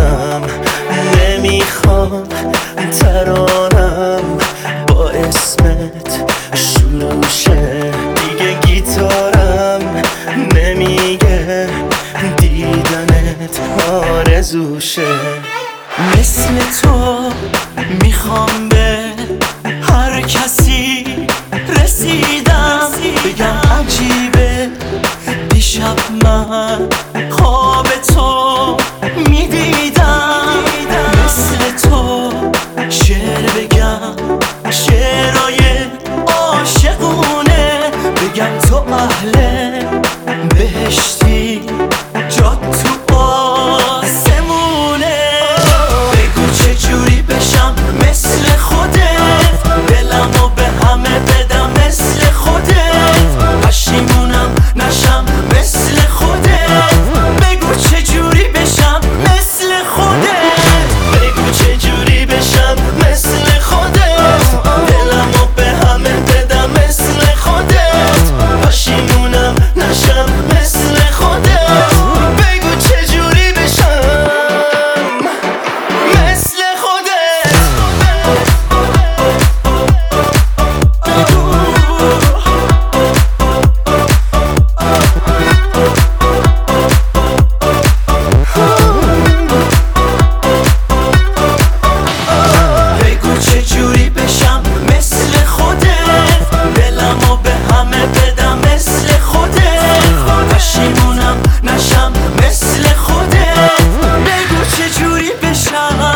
ندارم، نمیخوام ترانم با اسمت شروع شه. دیگه گیتارم نمیگه دیدنت آرزوشه. مثل تو میخوام به هر کسی رسیدم، بگم عجیبه دیشب من خواب تو میدیدم. مثل تو شعر بگم شعرهای عاشقونه، بگم تو اهل بهشتی جات تو آسمونه. بگو چجوری بشم مثل خودت، دلمو به همه بدم مثل خودت، پشیمونم نشم مثل خودت. بگو چجوری بشم مثل خودت، بگو چجوری بشم مثل خودت، دلمو به همه بدم مثل خودت، پشیمونم نشم مثل خودت. بگو چجوری بشم مثل خودت. بگو چجوری بشم مثل خودت، دلمو به همه بدم مثل خودت، پشیمونم نشم مثل خودت. بگو چجوری بشم.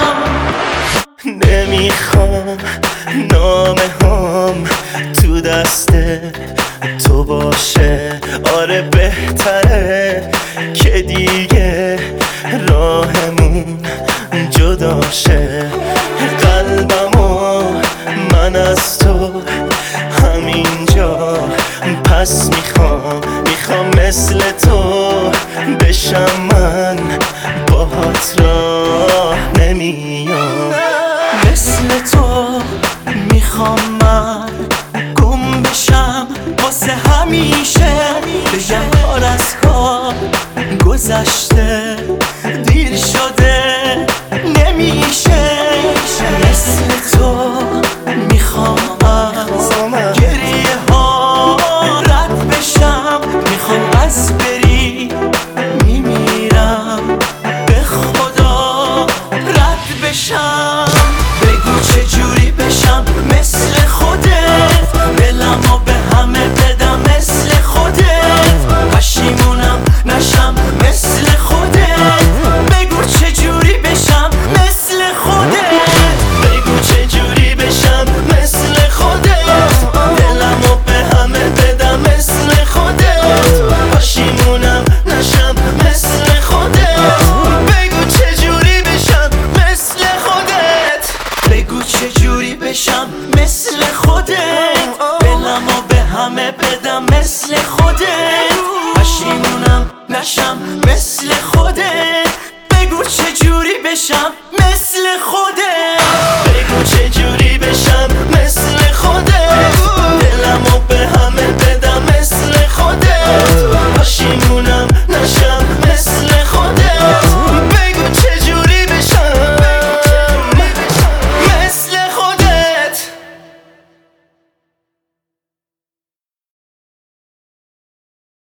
نمیخوام نامه هم تو دست تو باشه، آره بهتره که دیگه راهمون جدا شه. قلبمو من از تو همینجا پس میخوام مثل تو بشم. من باهات راه نمیام، مثل تو میخوام من گم بشم واسه همیشه. بگم کار از کار گذشته، دیر شده نمیشه. مثل تو میخوام از گریه ها رد بشم، میخوام از بری میمیرم به خدا رد بشم. بگو چجوری بشم مثل خودت، دلمو به همه بدم مثل خودت، پشیمونم نشم مثل خودت. بگو چجوری بشم مثل خودت، بگو چجوری بشم مثل خودت، دلمو به همه بدم مثل خودت، پشیمونم نشم مثل خودت. بگو چجوری بشم مثل خودت، بگو چجوری بشم مثل خودت، دلمو به همه بدم مثل خودت، پشیمونم نشم مثل خودت. بگو چجوری بشم مثل خودت، بگو چجوری بشم